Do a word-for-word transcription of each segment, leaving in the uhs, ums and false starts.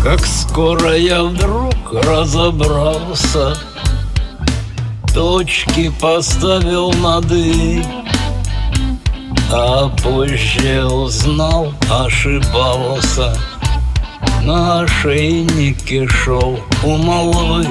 Как скоро я вдруг разобрался, точки поставил над «и», а позже узнал, ошибался. На ошейнике шел у молвы.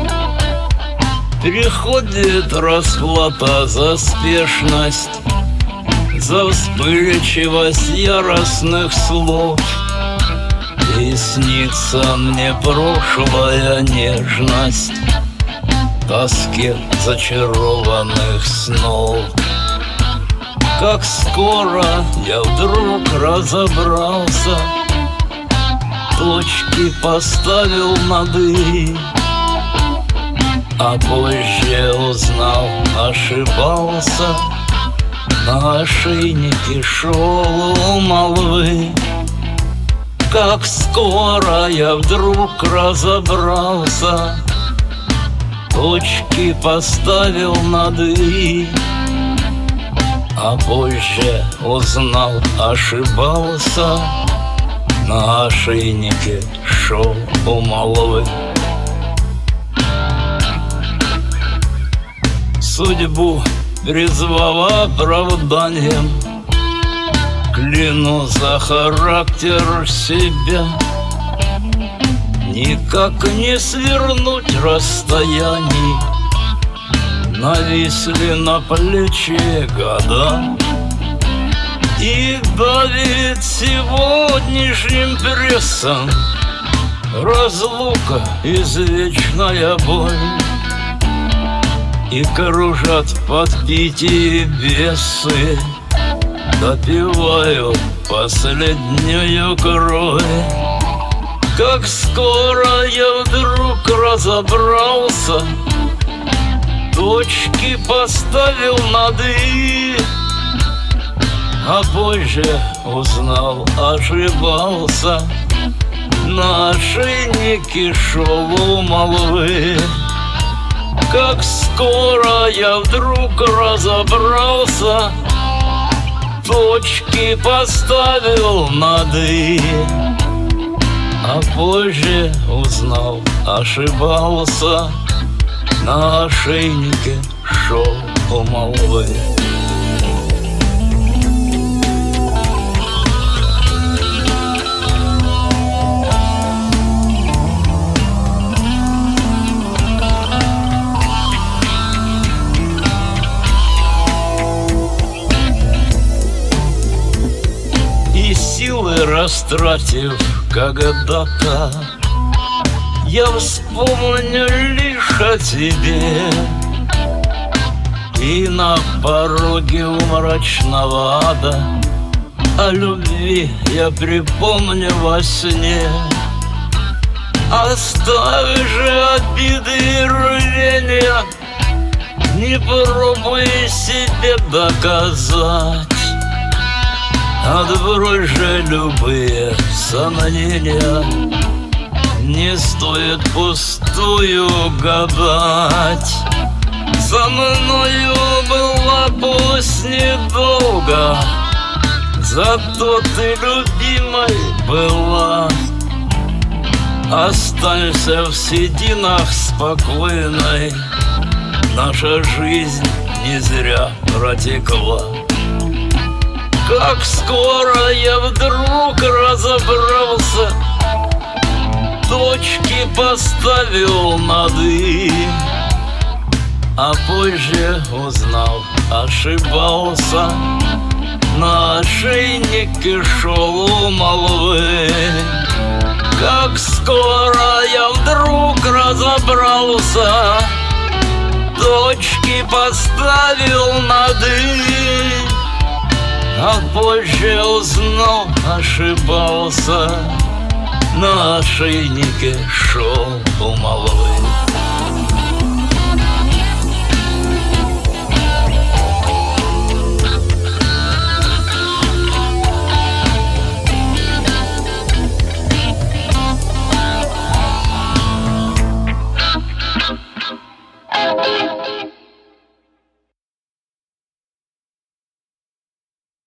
Приходит расплата за спешность, за вспыльчивость яростных слов. И снится мне прошлая нежность в тоске зачарованных снов. Как скоро я вдруг разобрался, точки поставил над «и», а позже узнал, ошибался. На ошейнике шел у молвы. Как скоро я вдруг разобрался, точки поставил над «и», а позже узнал, ошибался. На ошейнике шел у молвы. Судьбу призвав оправданием, кляну за характер себя. Никак не свернуть расстояний, нависли на плечи года. И давит сегодняшним прессом разлука, извечная боль. И кружат в подпитии бесы, допиваю последнюю кровь. Как скоро я вдруг разобрался, точки поставил над «и», а позже узнал, ошибался. На ошейнике шел у молвы. Как скоро я вдруг разобрался, точки поставил над «и», а позже узнал, ошибался. На ошейнике шел у молвы. Силы растратив когда-то, я вспомню лишь о тебе. И на пороге у мрачного ада о любви я припомню во сне. Оставь же обиды и рвения, не пробуй себе доказать. Отбрось же любые сомнения, не стоит пустую гадать. За мною была пусть недолго, зато ты любимой была. Останься в сединах спокойной, наша жизнь не зря протекла. Как скоро я вдруг разобрался, точки поставил над «и», а позже узнал, ошибался. На ошейнике шел у молвы. Как скоро я вдруг разобрался, точки поставил над «и», а позже узнал, ошибался. На ошейнике шел у молвы.